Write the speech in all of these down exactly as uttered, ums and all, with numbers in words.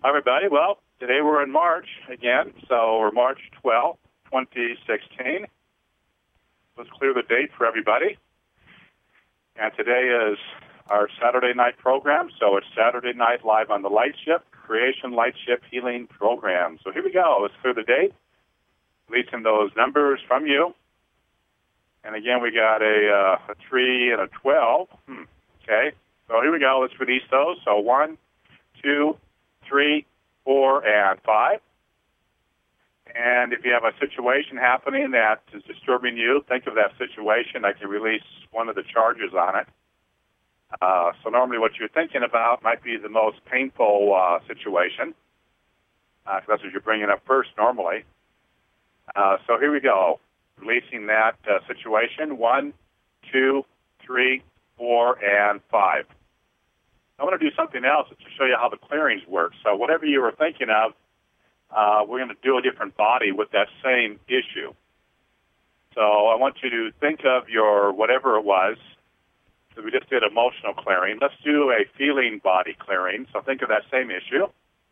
Hi, everybody. Well, today we're in March again, so we're March twelfth, twenty sixteen. Let's clear the date for everybody. And today is our Saturday night program, so it's Saturday night live on the Lightship, Creation Lightship Healing Program. So here we go. Let's clear the date, releasing those numbers from you. And again, we got a, uh, a three and a twelve. Hmm. Okay, so here we go. Let's release those. So one, two, three, four, and five. And if you have a situation happening that is disturbing you, think of that situation. I can release one of the charges on it. Uh, so normally what you're thinking about might be the most painful uh, situation. Uh, that's what you're bringing up first normally. Uh, so here we go. Releasing that uh, situation. One, two, three, four, and five. I want to do something else to show you how the clearings work. So whatever you were thinking of, uh, we're going to do a different body with that same issue. So I want you to think of your whatever it was. So we just did emotional clearing. Let's do a feeling body clearing. So think of that same issue.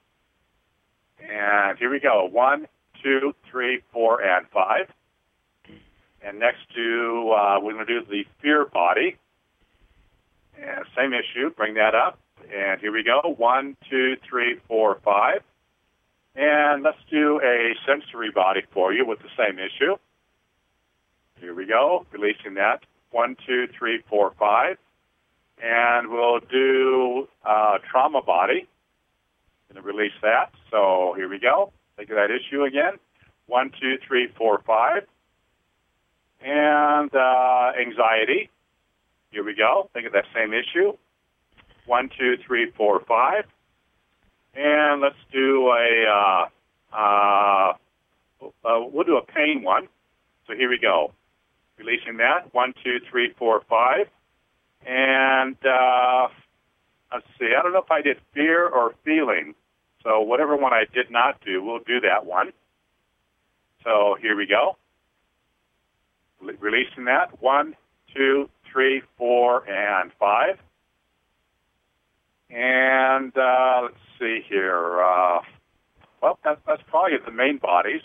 And here we go. One, two, three, four, and five. And next to, uh, we're going to do the fear body. And same issue, bring that up. And here we go, one, two, three, four, five. And let's do a sensory body for you with the same issue. Here we go, releasing that, one, two, three, four, five. And we'll do uh, trauma body. Going to release that. So here we go, think of that issue again, one, two, three, four, five. And uh, anxiety. Here we go. Think of that same issue. One, two, three, four, five. And let's do a, uh, uh, uh, we'll do a pain one. So here we go. Releasing that. One, two, three, four, five. And uh, let's see. I don't know if I did fear or feeling. So whatever one I did not do, we'll do that one. So here we go. Re- releasing that. One, two, three, four, and five. And uh, let's see here. Uh, well, that's, that's probably the main bodies.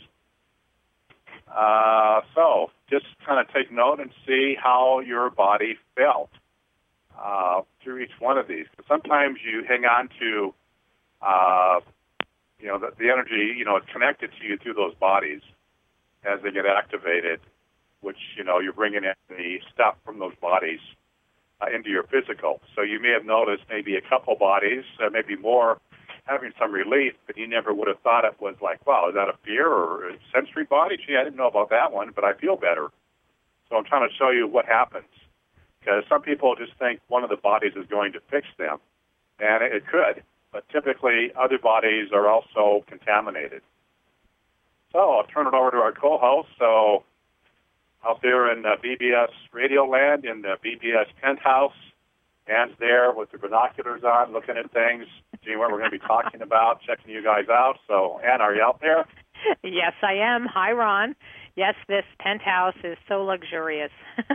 Uh, so just kind of take note and see how your body felt uh, through each one of these. Because sometimes you hang on to, uh, you know, the, the energy, you know, it's connected to you through those bodies as they get activated, which, you know, you're bringing in the stuff from those bodies uh, into your physical. So you may have noticed maybe a couple bodies, uh, maybe more, having some relief, but you never would have thought it was like, wow, is that a fear or a sensory body? Gee, I didn't know about that one, but I feel better. So I'm trying to show you what happens. Because some people just think one of the bodies is going to fix them, and it could, but typically other bodies are also contaminated. So I'll turn it over to our co-host. So out there in uh, B B S Radio Land in the B B S penthouse, Anne's there with the binoculars on, looking at things, seeing what we're going to be talking about, checking you guys out. So, Anne, are you out there? Yes, I am. Hi, Ron. Yes, this penthouse is so luxurious.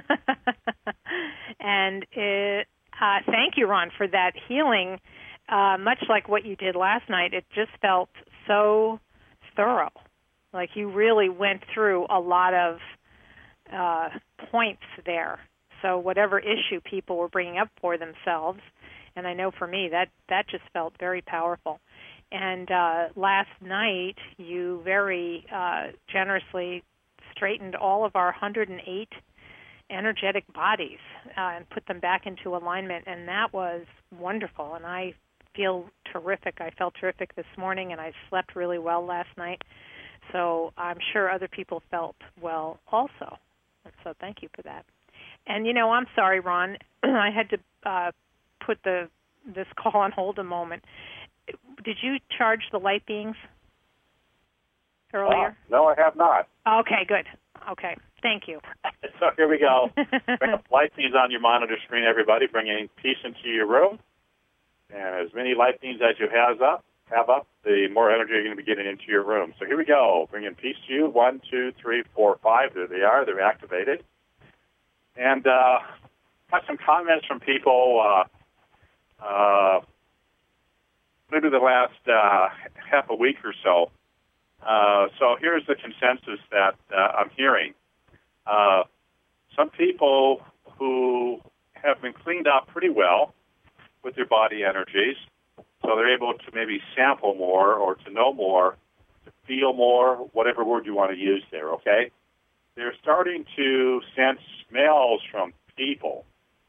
And it, uh, thank you, Ron, for that healing. Uh, much like what you did last night, it just felt so thorough. Like you really went through a lot of uh, points there. So whatever issue people were bringing up for themselves, and I know for me that, that just felt very powerful. And uh, last night you very uh, generously straightened all of our one hundred eight energetic bodies uh, and put them back into alignment, and that was wonderful. And I feel terrific. I felt terrific this morning, and I slept really well last night. So I'm sure other people felt well also. So thank you for that. And, you know, I'm sorry, Ron. I had to uh, put the this call on hold a moment. Did you charge the light beings earlier? Uh, no, I have not. Okay, good. Okay, thank you. So here we go. Bring up light beams on your monitor screen, everybody, bringing peace into your room. And as many light beams as you have up, have up, the more energy you're going to be getting into your room. So here we go. Bringing peace to you. One, two, three, four, five. There they are. They're activated. And uh, got some comments from people. Uh, uh, maybe the last uh, half a week or so. Uh, so here's the consensus that uh, I'm hearing. Uh, some people who have been cleaned out pretty well with their body energies, so they're able to maybe sample more or to know more, to feel more, whatever word you want to use there, okay? They're starting to sense smells from people.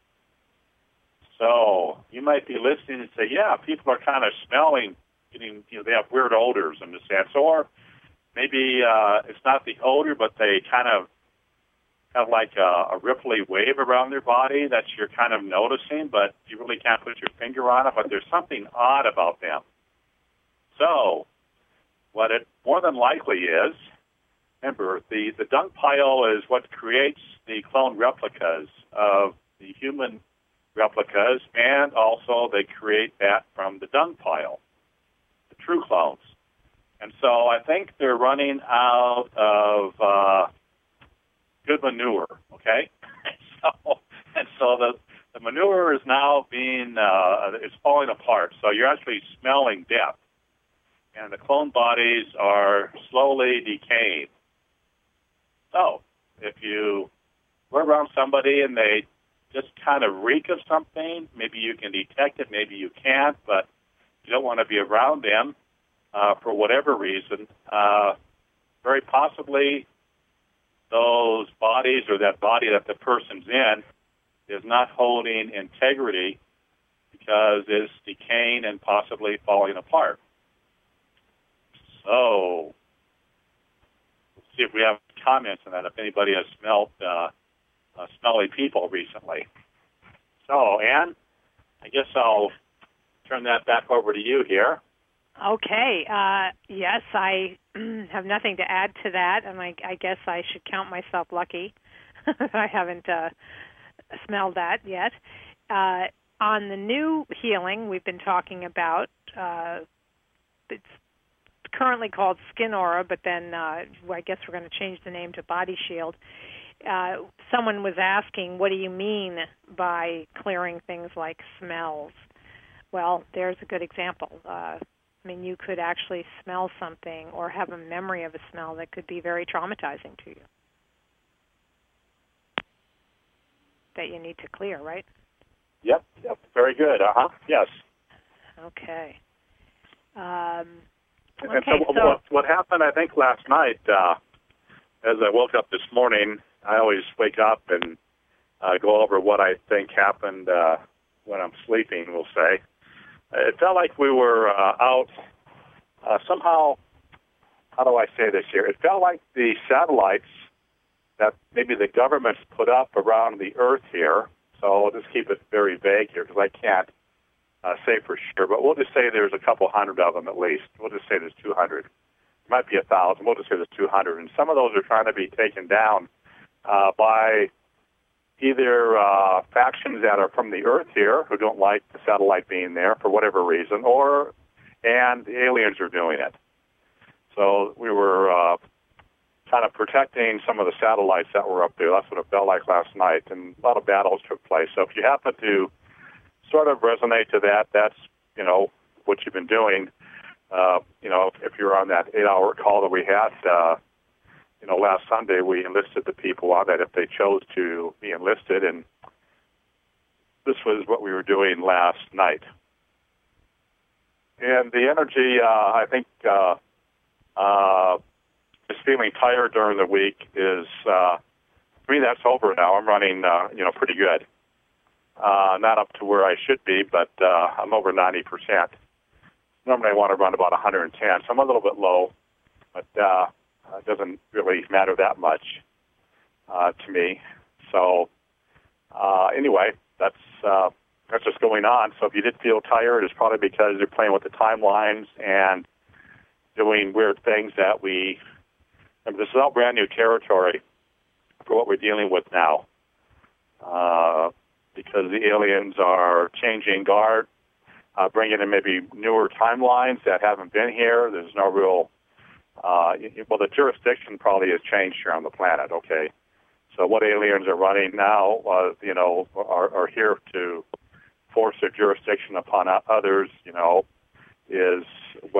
So you might be listening and say, yeah, people are kind of smelling, getting, you know, they have weird odors in the sense, or maybe uh, it's not the odor, but they kind of have like a, a ripply wave around their body that you're kind of noticing, but you really can't put your finger on it, but there's something odd about them. So what it more than likely is, remember, the, the dung pile is what creates the clone replicas of the human replicas, and also they create that from the dung pile, the true clones. And so I think they're running out of uh, good manure, okay? so, and so the, the manure is now being, uh, it's falling apart. So you're actually smelling death. And the clone bodies are slowly decaying. So if you were around somebody and they just kind of reek of something, maybe you can detect it, maybe you can't, but you don't want to be around them uh, for whatever reason. Uh, very possibly those bodies or that body that the person's in is not holding integrity because it's decaying and possibly falling apart. So let's see if we have comments on that, if anybody has smelled uh, uh, smelly people recently. So, Ann, I guess I'll turn that back over to you here. Okay. Uh, yes, I have nothing to add to that, and I, I guess I should count myself lucky that I haven't uh, smelled that yet. Uh, on the new healing we've been talking about, uh, it's currently called Skin Aura, but then uh, I guess we're going to change the name to Body Shield. Uh, someone was asking, what do you mean by clearing things like smells? Well, there's a good example. Uh, I mean, you could actually smell something or have a memory of a smell that could be very traumatizing to you that you need to clear, right? Yep, yep, very good. Uh-huh, yes. Okay. Um, and okay, so, so what, what happened, I think, last night, uh, as I woke up this morning, I always wake up and uh, go over what I think happened uh, when I'm sleeping, we'll say. It felt like we were uh, out uh, somehow, how do I say this here? It felt like the satellites that maybe the government's put up around the Earth here, so I'll just keep it very vague here because I can't uh, say for sure, but we'll just say there's a couple hundred of them at least. We'll just say there's two hundred. It might be a thousand. We'll just say there's two hundred. And some of those are trying to be taken down uh, by either uh, factions that are from the Earth here who don't like the satellite being there for whatever reason, or and the aliens are doing it. So we were uh, kind of protecting some of the satellites that were up there. That's what it felt like last night, and a lot of battles took place. So if you happen to sort of resonate to that, that's, you know, what you've been doing. Uh, you know, if, if you're on that eight-hour call that we had, uh, you know, last Sunday, we enlisted the people on that if they chose to be enlisted, and this was what we were doing last night. And the energy, uh, I think, uh, uh, just feeling tired during the week is, uh, for me, that's over now. I'm running, uh, you know, pretty good. Uh, not up to where I should be, but uh, I'm over ninety percent. Normally I want to run about one hundred ten, so I'm a little bit low, but uh, it doesn't really matter that much uh, to me. So uh, anyway, that's uh, that's what's going on. So if you did feel tired, it's probably because you're playing with the timelines and doing weird things that we, remember, this is all brand new territory for what we're dealing with now. Uh, because the aliens are changing guard, uh, bringing in maybe newer timelines that haven't been here. There's no real, uh, well, the jurisdiction probably has changed here on the planet, okay? So what aliens are running now, uh, you know, are, are here to force their jurisdiction upon others, you know, is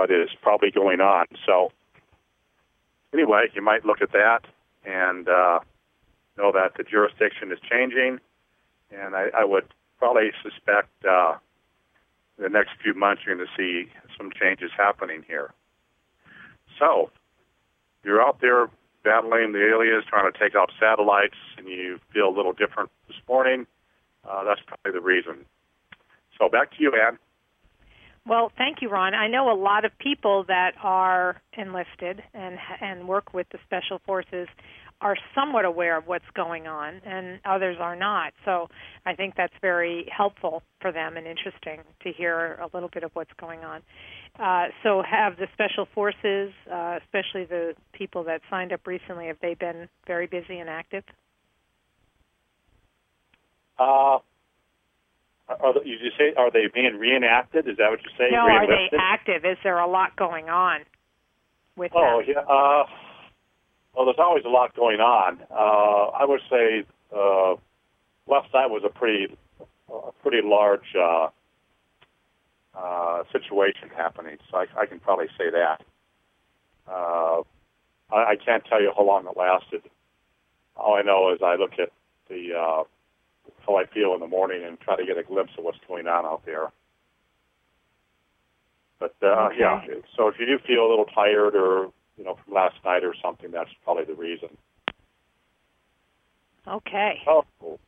what is probably going on. So anyway, you might look at that and uh, know that the jurisdiction is changing, and I, I would probably suspect uh, the next few months you're going to see some changes happening here. So you're out there battling the aliens, trying to take out satellites, and you feel a little different this morning. Uh, that's probably the reason. So back to you, Ann. Well, thank you, Ron. I know a lot of people that are enlisted and and work with the Special Forces are somewhat aware of what's going on, and others are not. So I think that's very helpful for them and interesting to hear a little bit of what's going on. Uh, so have the Special Forces, uh, especially the people that signed up recently, have they been very busy and active? Uh, are they, you just say, are they being reenacted? Is that what you're saying? No, are they active? Is there a lot going on with oh, them? yeah. Uh, well, there's always a lot going on. Uh, I would say uh, last night was a pretty, a pretty large uh, uh, situation happening, so I, I can probably say that. Uh, I, I can't tell you how long it lasted. All I know is I look at the uh, how I feel in the morning and try to get a glimpse of what's going on out there. But uh, okay. yeah, so if you do feel a little tired or you know from last night or something, that's probably the reason. Okay. Oh.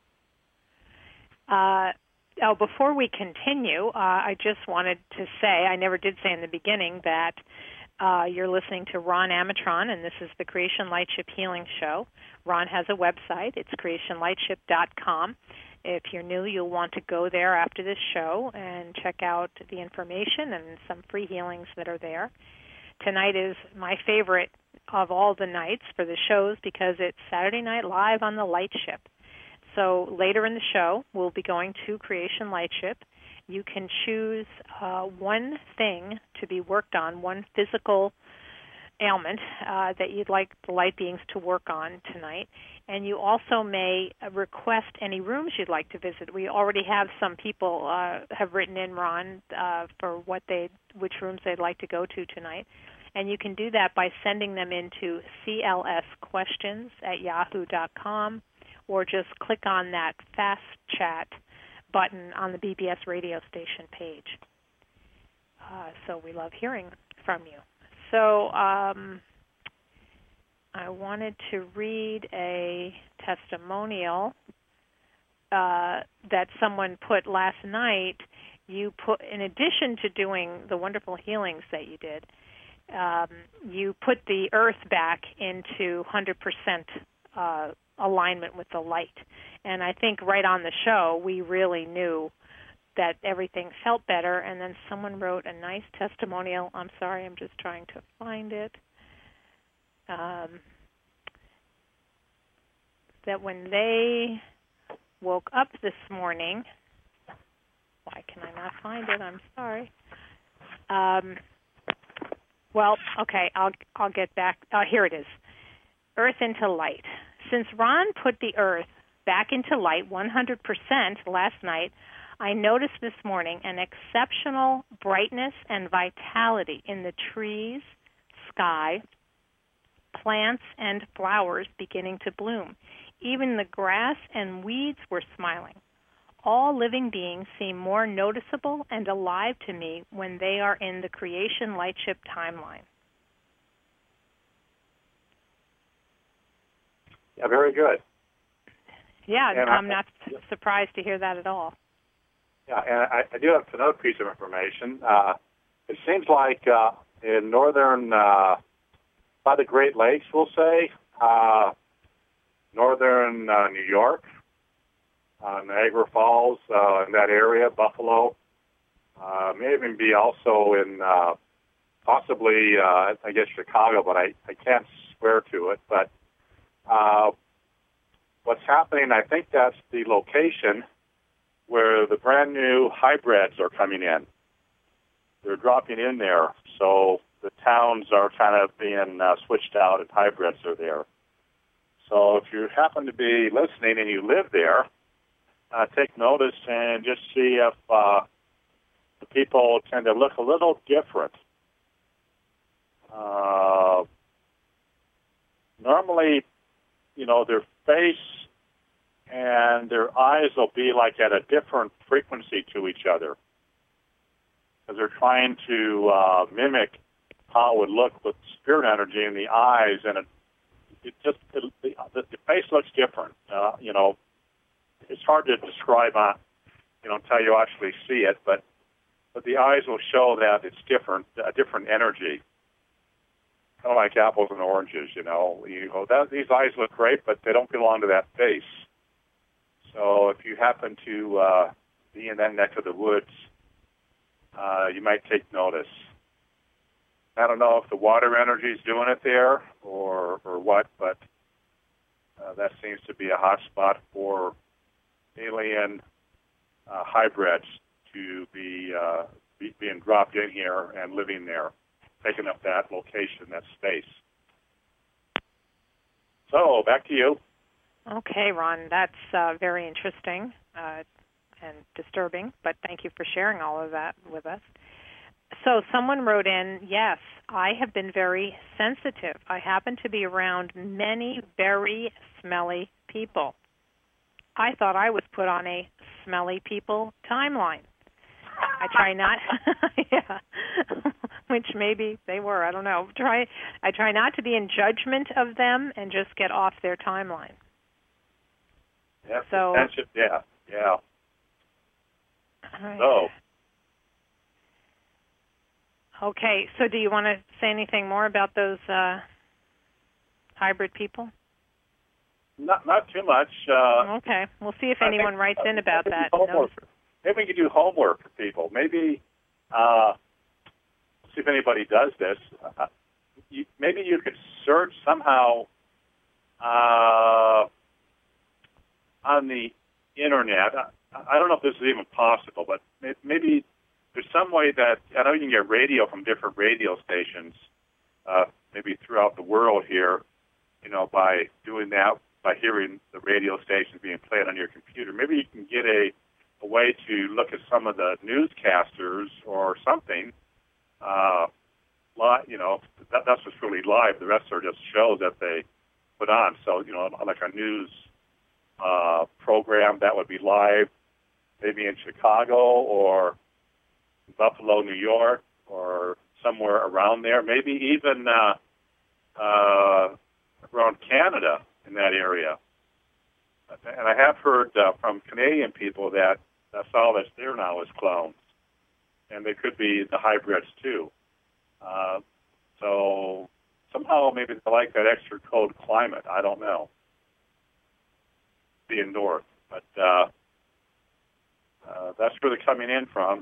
Uh, oh, before we continue, uh, I just wanted to say, I never did say in the beginning that uh, you're listening to Ron Amatron, and this is the Creation Lightship Healing Show. Ron has a website. It's creation lightship dot com. If you're new, you'll want to go there after this show and check out the information and some free healings that are there. Tonight is my favorite of all the nights for the shows because it's Saturday Night Live on the Lightship. So later in the show, we'll be going to Creation Lightship. You can choose uh, one thing to be worked on, one physical ailment uh, that you'd like the light beings to work on tonight. And you also may request any rooms you'd like to visit. We already have some people uh, have written in, Ron, uh, for what they, which rooms they'd like to go to tonight. And you can do that by sending them into c l s questions at yahoo dot com, or just click on that Fast Chat button on the B B S radio station page. Uh, so we love hearing from you. So um, I wanted to read a testimonial uh, that someone put last night. You put, in addition to doing the wonderful healings that you did, um, you put the earth back into one hundred percent uh, alignment with the light. And I think right on the show, we really knew that everything felt better. And then someone wrote a nice testimonial. I'm sorry, I'm just trying to find it. Um, that when they woke up this morning, why can I not find it? I'm sorry. Um, well, okay, I'll I'll get back. Uh, here it is. Earth into light. Since Ron put the earth back into light one hundred percent last night, I noticed this morning an exceptional brightness and vitality in the trees, sky, plants, and flowers beginning to bloom. Even the grass and weeds were smiling. All living beings seem more noticeable and alive to me when they are in the Creation Lightship timeline. Yeah, very good. Yeah, and I'm I, not surprised to hear that at all. Yeah, and I, I do have another piece of information. Uh, it seems like uh, in northern, uh, by the Great Lakes, we'll say, uh, northern uh, New York, uh, Niagara Falls, uh, in that area, Buffalo, uh, may even be also in uh, possibly, uh, I guess, Chicago, but I, I can't swear to it. But uh, what's happening, I think that's the location where the brand new hybrids are coming in. They're dropping in there, so the towns are kind of being uh, switched out and hybrids are there. So if you happen to be listening and you live there, uh, take notice and just see if uh, the people tend to look a little different uh, normally, you know, their face and their eyes will be like at a different frequency to each other, because they're trying to uh, mimic how it would look with spirit energy in the eyes, and it, it just it, the, the face looks different. Uh, you know, it's hard to describe on, you know, until you actually see it, but but the eyes will show that it's different, a different energy. Kind of like apples and oranges, you know. You go, that, these eyes look great, but they don't belong to that face. So if you happen to uh, be in that neck of the woods, uh, you might take notice. I don't know if the water energy is doing it there or or what, but uh, that seems to be a hot spot for alien uh, hybrids to be, uh, be being dropped in here and living there, taking up that location, that space. So back to you. Okay, Ron, that's uh, very interesting uh, and disturbing, but thank you for sharing all of that with us. So someone wrote in, yes, I have been very sensitive. I happen to be around many very smelly people. I thought I was put on a smelly people timeline. I try not, yeah, which maybe they were, I don't know. Try, I try not to be in judgment of them and just get off their timeline. Yeah, so, yeah, yeah. Right. So. Okay, so do you want to say anything more about those uh, hybrid people? Not not too much. Uh, okay, we'll see if I anyone think, writes uh, in about that. Homework. Maybe we could do homework for people. Maybe uh, see if anybody does this. Uh, you, maybe you could search somehow uh, on the internet. I, I don't know if this is even possible, but maybe there's some way that, I know you can get radio from different radio stations, uh, maybe throughout the world here, you know, by doing that, by hearing the radio stations being played on your computer. Maybe you can get a, a way to look at some of the newscasters or something, uh, li- you know, that, that's what's really live. The rest are just shows that they put on. So, you know, like a news uh, program that would be live, maybe in Chicago or Buffalo, New York, or somewhere around there, maybe even uh, uh, around Canada in that area. And I have heard uh, from Canadian people that that's all that's there now is clones, and they could be the hybrids too. Uh, so somehow maybe they like that extra cold climate. I don't know. Being north, but uh, uh, that's where they're coming in from.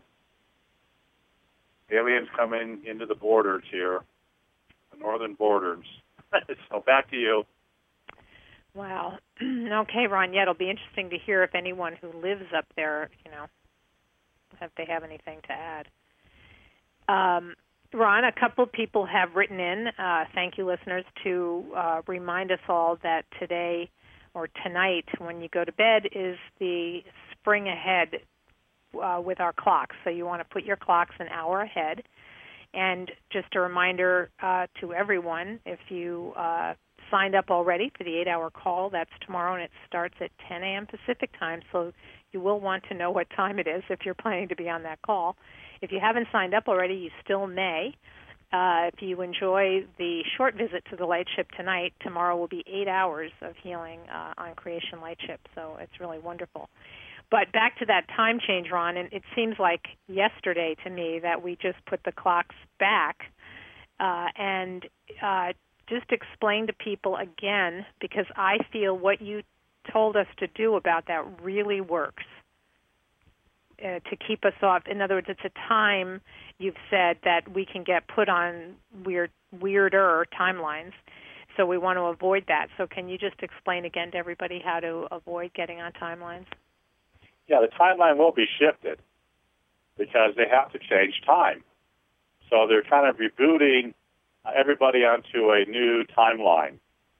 Aliens coming into the borders here, the northern borders. So back to you. Wow. Okay, Ron, yeah, it'll be interesting to hear if anyone who lives up there, you know, if they have anything to add. Um, Ron, a couple of people have written in, uh, thank you, listeners, to uh, remind us all that today or tonight when you go to bed is the spring ahead Uh, with our clocks. So you want to put your clocks an hour ahead. And just a reminder uh, to everyone, if you uh, signed up already for the eight-hour call, that's tomorrow, and it starts at ten a.m. Pacific time, so you will want to know what time it is if you're planning to be on that call. If you haven't signed up already, you still may. Uh, if you enjoy the short visit to the Lightship tonight, tomorrow will be eight hours of healing uh, on Creation Lightship, so it's really wonderful. But back to that time change, Ron, and it seems like yesterday to me that we just put the clocks back uh, and uh, just explain to people again, because I feel what you told us to do about that really works uh, to keep us off. In other words, it's a time you've said that we can get put on weird, weirder timelines, so we want to avoid that. So can you just explain again to everybody how to avoid getting on timelines? Yeah, the timeline will be shifted because they have to change time. So they're kind of rebooting uh, everybody onto a new timeline.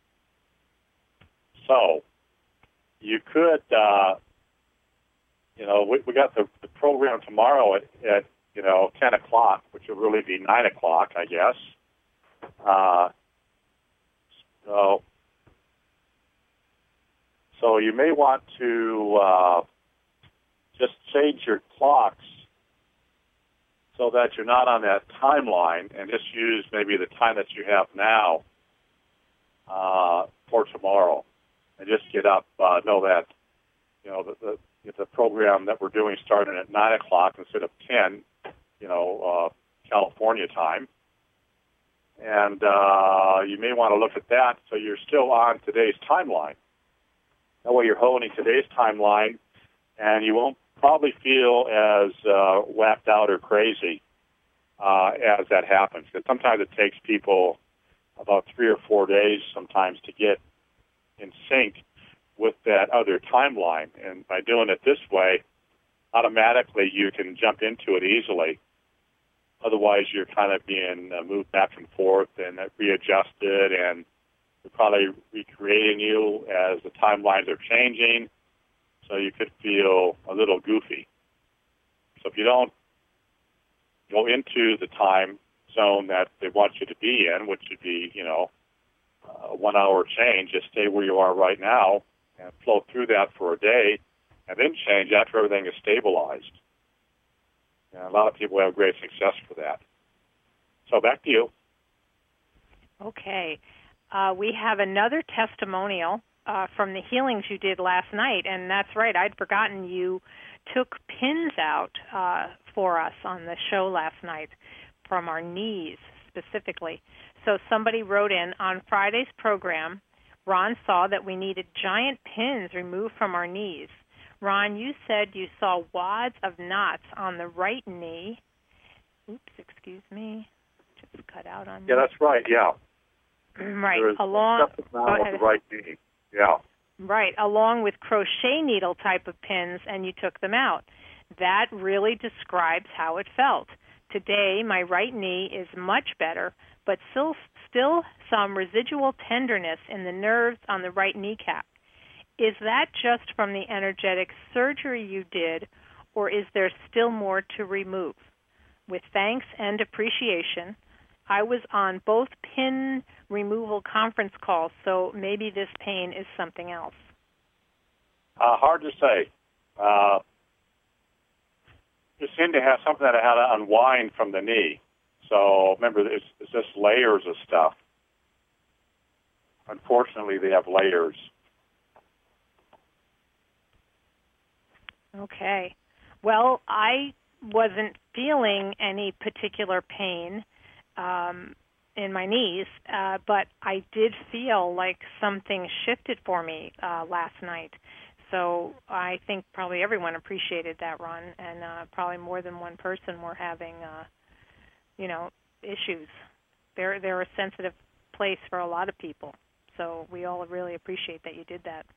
So you could, uh, you know, we, we got the, the program tomorrow at, at, you know, ten o'clock, which will really be nine o'clock, I guess. Uh, so, so you may want to uh, just change your clocks so that you're not on that timeline, and just use maybe the time that you have now uh, for tomorrow, and just get up. Uh, know that you know the, the the program that we're doing starting at nine o'clock instead of ten, you know, uh, California time, and uh, you may want to look at that so you're still on today's timeline. That way, you're holding today's timeline, and you won't probably feel as uh, whacked out or crazy uh, as that happens. Because sometimes it takes people about three or four days sometimes to get in sync with that other timeline. And by doing it this way, automatically you can jump into it easily. Otherwise, you're kind of being uh, moved back and forth and readjusted, and we're probably recreating you as the timelines are changing. So you could feel a little goofy. So if you don't go into the time zone that they want you to be in, which would be, you know, a one-hour change, just stay where you are right now and flow through that for a day, and then change after everything is stabilized. And a lot of people have great success for that. So back to you. Okay. Uh, we have another testimonial Uh, from the healings you did last night, and that's right, I'd forgotten you took pins out uh, for us on the show last night from our knees specifically. So somebody wrote in, on Friday's program, Ron saw that we needed giant pins removed from our knees. Ron, you said you saw wads of knots on the right knee. Oops, excuse me. Just cut out on me. Yeah, that's right, yeah. Right, There is along... Go ahead. The right knee. Yeah. Right, along with crochet needle type of pins, and you took them out. That really describes how it felt. Today, my right knee is much better, but still, still some residual tenderness in the nerves on the right kneecap. Is that just from the energetic surgery you did, or is there still more to remove? With thanks and appreciation, I was on both pin removal conference calls, so maybe this pain is something else. Uh, hard to say. Uh, you seem to have something that had to unwind from the knee. So remember, it's, it's just layers of stuff. Unfortunately, they have layers. Okay. Well, I wasn't feeling any particular pain Um, in my knees, uh, but I did feel like something shifted for me uh, last night. So I think probably everyone appreciated that, Ron, and uh, probably more than one person were having, uh, you know, issues. They're they're a sensitive place for a lot of people. So we all really appreciate that you did that.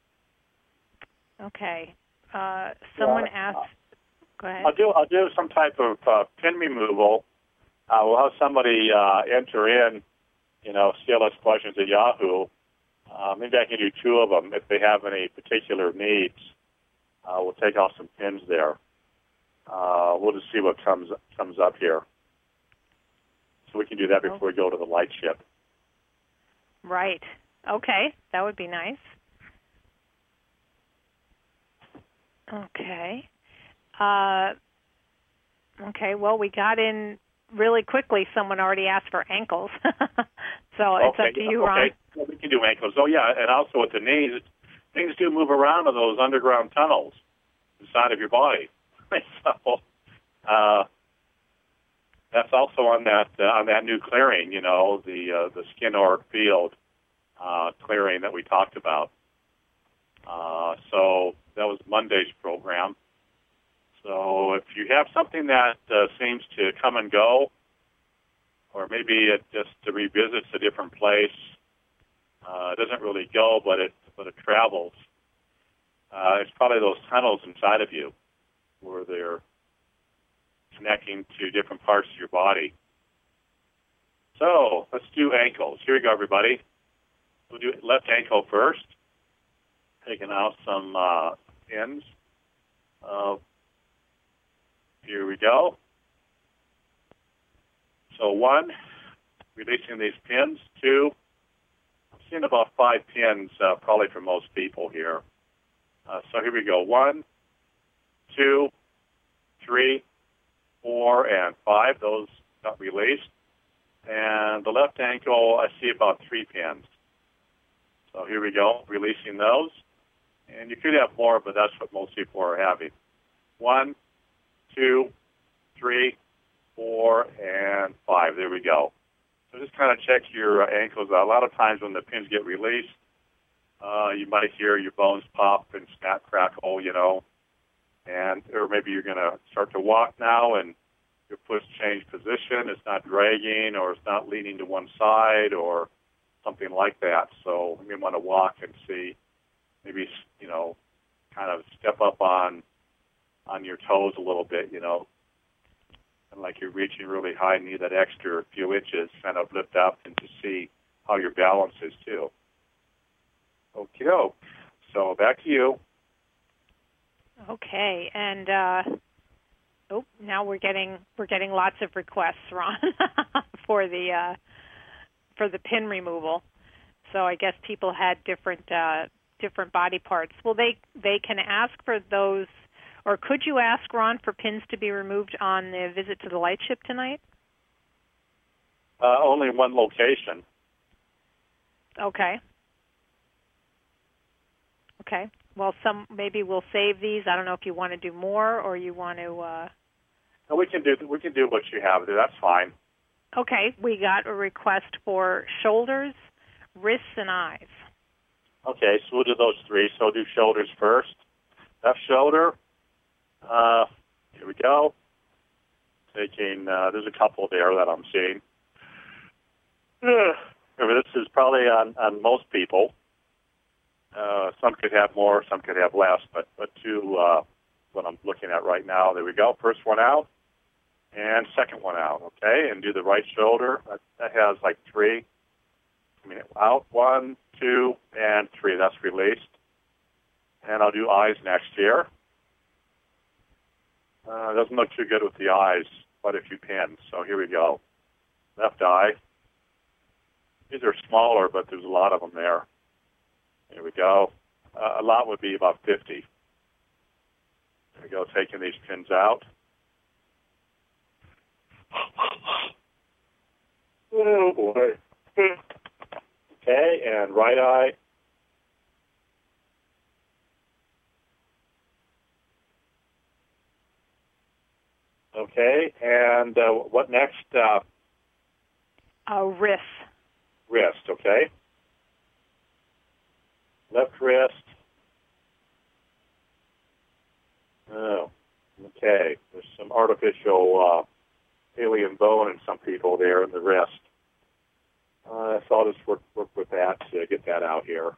Okay. Uh, someone yeah, asked. Go ahead. I'll do I'll do some type of uh, pin removal. Uh, we'll have somebody uh, enter in, you know, C L S questions at Yahoo. Uh, maybe I can do two of them if they have any particular needs. Uh, we'll take off some pins there. Uh, we'll just see what comes comes up here. So we can do that before we go to the light ship. Right. Okay. That would be nice. Okay. Uh, okay. Well, we got in really quickly. Someone already asked for ankles. So it's okay, up to yeah, you, okay. Ron. Well, we can do ankles. Oh, yeah, and also with the knees, things do move around in those underground tunnels inside of your body. So uh, that's also on that uh, on that new clearing, you know, the uh, the skin auric field uh, clearing that we talked about. Uh, so that was Monday's program. So if you have something that uh, seems to come and go, or maybe it just revisits a different place, uh, it doesn't really go, but it but it travels. Uh, it's probably those tunnels inside of you where they're connecting to different parts of your body. So let's do ankles. Here we go, everybody. We'll do left ankle first. Taking out some uh, pins. Uh, here we go. So one, releasing these pins. Two, I'm seeing about five pins uh, probably for most people here. Uh, so here we go. One, two, three, four, and five. Those got released. And the left ankle, I see about three pins. So here we go, releasing those. And you could have more, but that's what most people are having. One, two, three, four, and five. There we go. So just kind of check your uh, ankles. A lot of times when the pins get released, uh, you might hear your bones pop and snap, crackle, you know. And or maybe you're going to start to walk now and your foot's changed position. It's not dragging or it's not leaning to one side or something like that. So you may want to walk and see, maybe, you know, kind of step up on on your toes a little bit, you know, and like you're reaching really high, need that extra few inches, kind of lift up and to see how your balance is too. Okay, so back to you. Okay, and uh, oh, now we're getting we're getting lots of requests, Ron, for the uh, for the pin removal. So I guess people had different uh, different body parts. Well, they they can ask for those, or could you ask, Ron, for pins to be removed on the visit to the light ship tonight? Uh, only one location. Okay. Okay. Well, some maybe we'll save these. I don't know if you want to do more or you want to. Uh... No, we can do we can do what you have there. That's fine. Okay. We got a request for shoulders, wrists, and eyes. Okay, so we'll do those three. So we'll do shoulders first. Left shoulder. Uh, here we go. Taking. Uh, there's a couple there that I'm seeing. Uh, this is probably on, on most people. Uh, some could have more, some could have less, but, but two, uh, what I'm looking at right now. There we go. First one out, and second one out, okay? And do the right shoulder. That, that has like three. I mean, out, one, two, and three. That's released. And I'll do eyes next here. Uh, doesn't look too good with the eyes, quite a few pins. So here we go. Left eye. These are smaller, but there's a lot of them there. There we go. Uh, a lot would be about fifty. There we go, taking these pins out. Oh, boy. Okay, and right eye. Okay, and uh, what next? Uh, uh, wrist. Wrist, okay. Left wrist. Oh, okay. There's some artificial uh, alien bone in some people there in the wrist. Uh, so I'll just work, work with that to get that out here.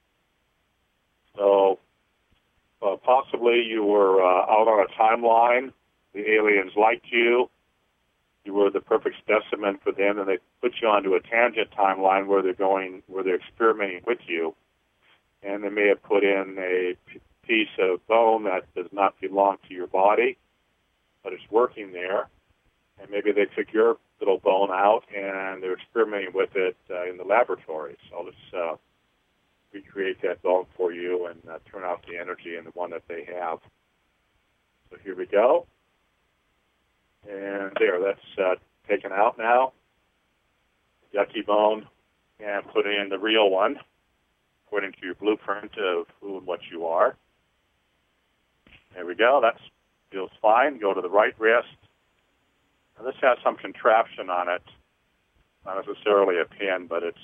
So uh, possibly you were uh, out on a timeline. The aliens liked you. You were the perfect specimen for them, and they put you onto a tangent timeline where they're going, where they're experimenting with you. And they may have put in a p- piece of bone that does not belong to your body, but it's working there. And maybe they took your little bone out and they're experimenting with it uh, in the laboratory. So let's uh, recreate that bone for you and uh, turn off the energy in the one that they have. So here we go. And there, that's uh, taken out now. Yucky bone, and put in the real one, according to your blueprint of who and what you are. There we go. That feels fine. Go to the right wrist. Now, this has some contraption on it. Not necessarily a pin, but it's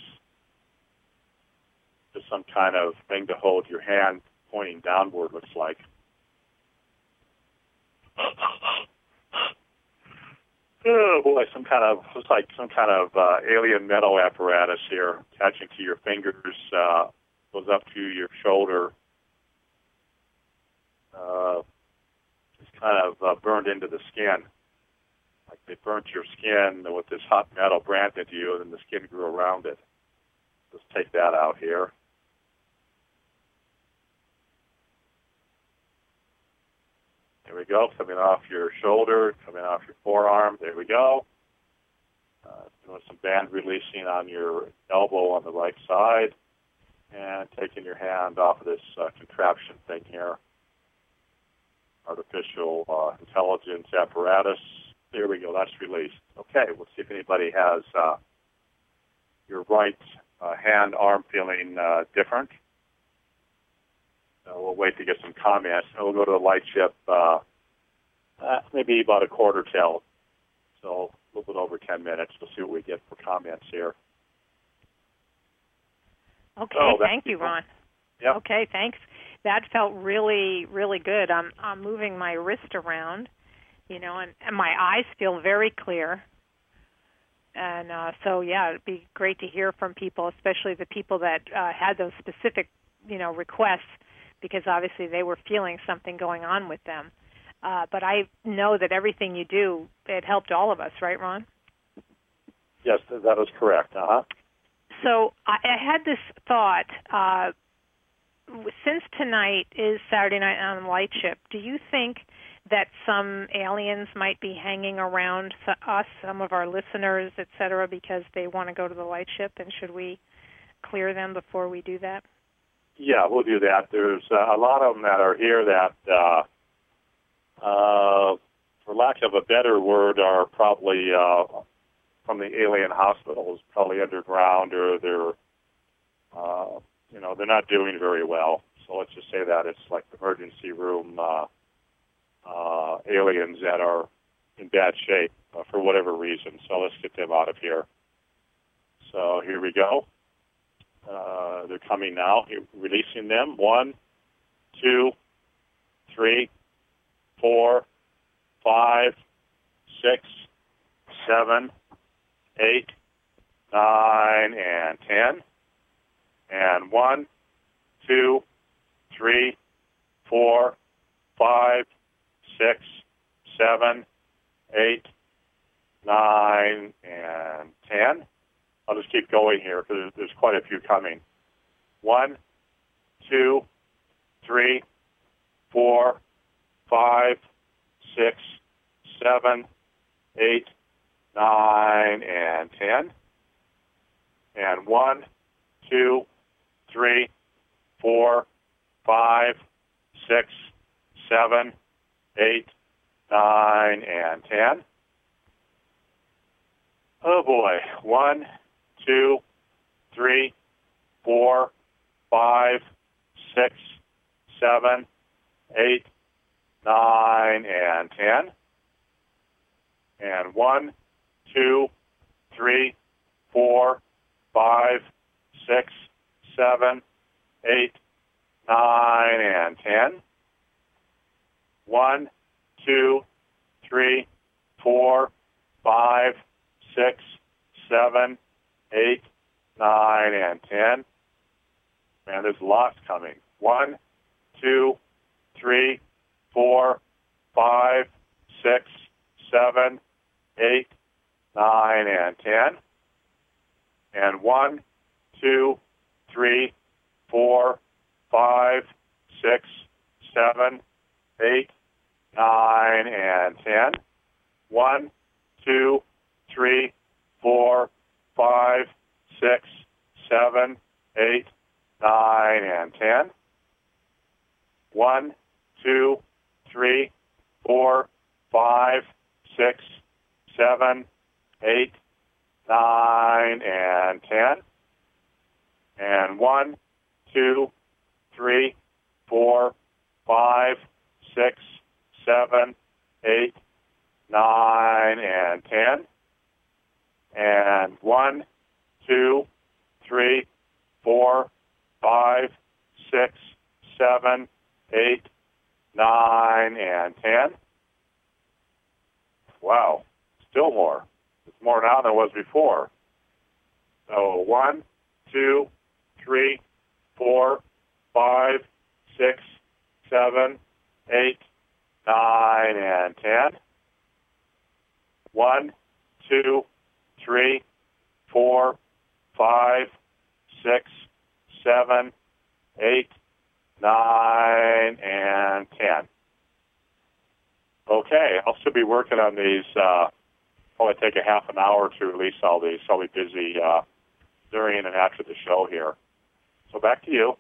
just some kind of thing to hold your hand pointing downward, looks like. Oh boy, some kind of, looks like some kind of uh, alien metal apparatus here attaching to your fingers, uh, goes up to your shoulder. Uh, it's kind of uh, burned into the skin. Like they burnt your skin with this hot metal branded to you, and then the skin grew around it. Let's take that out here. There we go, coming off your shoulder, coming off your forearm. There we go. Uh, Doing some band releasing on your elbow on the right side, and taking your hand off of this uh, contraption thing here. Artificial uh, intelligence apparatus. There we go. That's released. Okay, we'll see if anybody has uh, your right uh, hand, arm feeling uh, different. Uh, we'll wait to get some comments. And we'll go to the light chip uh, uh, maybe about a quarter till. So a little bit over ten minutes. We'll see what we get for comments here. Okay, oh, thank you, Ron. Yep. Okay, thanks. That felt really, really good. I'm I'm moving my wrist around, you know, and, and my eyes feel very clear. And uh, so, yeah, it'd be great to hear from people, especially the people that uh, had those specific, you know, requests, because obviously they were feeling something going on with them. Uh, but I know that everything you do, it helped all of us, right, Ron? Yes, that is correct. Uh-huh. So I, I had this thought, uh, since tonight is Saturday Night on Light Ship, do you think that some aliens might be hanging around us, some of our listeners, et cetera, because they want to go to the light ship, and should we clear them before we do that? Yeah, we'll do that. There's uh, a lot of them that are here that, uh, uh, for lack of a better word, are probably uh, from the alien hospitals, probably underground, or they're, uh, you know, they're not doing very well. So let's just say that it's like emergency room uh, uh, aliens that are in bad shape uh, for whatever reason. So let's get them out of here. So here we go. Uh, they're coming now. You're releasing them. One, two, three, four, five, six, seven, eight, nine, and ten. And one, two, three, four, five, six, seven, eight, nine, and ten. I'll just keep going here because there's quite a few coming. One, two, three, four, five, six, seven, eight, nine, and ten. And one, two, three, four, five, six, seven, eight, nine, and ten. Oh boy. One, two, three, four, five, six, seven, eight, nine, and ten. And one, two, three, four, five, six, seven, eight, nine, and ten. One, two, three, four, five, six, seven, eight, nine, and ten. Man, there's lots coming. One, two, three, four, five, six, seven, eight, nine, and ten. And one, two, three, four, five, six, seven, eight, nine, and ten. One, two, three, four, five, six, seven, eight, nine, and ten. One, two, three, four, five, six, seven, eight, nine, and ten. And one, two, three, four, five, six, seven, eight, nine, and ten. And one, two, three, four, five, six, seven, eight, nine, and ten. Wow, still more. It's more now than it was before. So one, two, three, four, five, six, seven, eight, nine, and ten. One, two, three, four, five, six, seven, eight, nine, and ten. Okay, I'll still be working on these uh, probably take a half an hour to release all these. So I'll be busy uh, during and after the show here. So back to you.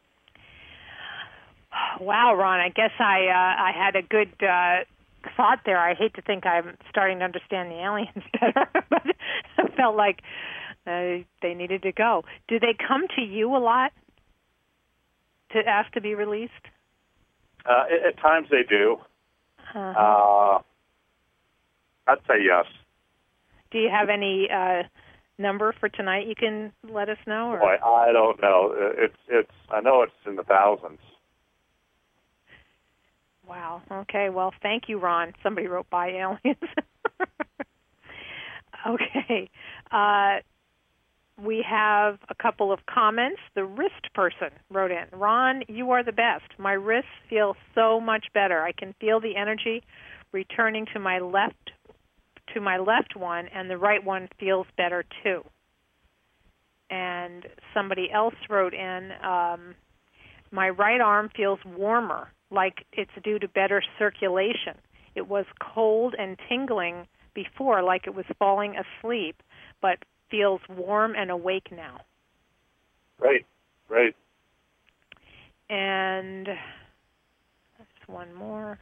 Wow, Ron, I guess I uh, I had a good uh, thought there. I hate to think I'm starting to understand the aliens better, but I felt like uh, they needed to go. Do they come to you a lot to ask to be released? Uh, at, at times they do. Uh-huh. Uh, I'd say yes. Do you have any uh, number for tonight you can let us know? Or? Boy, I don't know. It's it's. I know it's in the thousands. Wow. Okay. Well, thank you, Ron. Somebody wrote "Bye, aliens." Okay. Uh, we have a couple of comments. The wrist person wrote in, "Ron, you are the best. My wrists feel so much better. I can feel the energy returning to my left to my left one, and the right one feels better too." And somebody else wrote in, um, "My right arm feels warmer, like it's due to better circulation. It was cold and tingling before, like it was falling asleep, but feels warm and awake now." Great, great. And there's one more.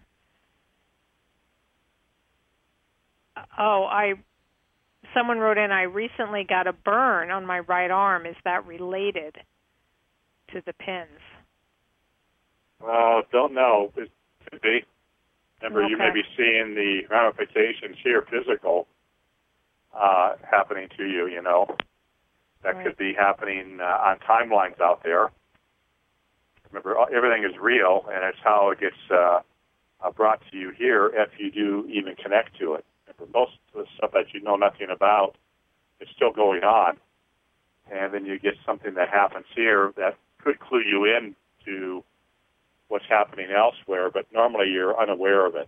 Oh, I. Someone wrote in, "I recently got a burn on my right arm. Is that related to the pins?" Uh, don't know. It could be. Remember, Okay. you may be seeing the ramifications here, physical, uh, happening to you, you know. That Right. could be happening uh, on timelines out there. Remember, everything is real, and it's how it gets uh, uh, brought to you here if you do even connect to it. Remember, most of the stuff that you know nothing about is still going on. And then you get something that happens here that could clue you in to what's happening elsewhere, but normally you're unaware of it.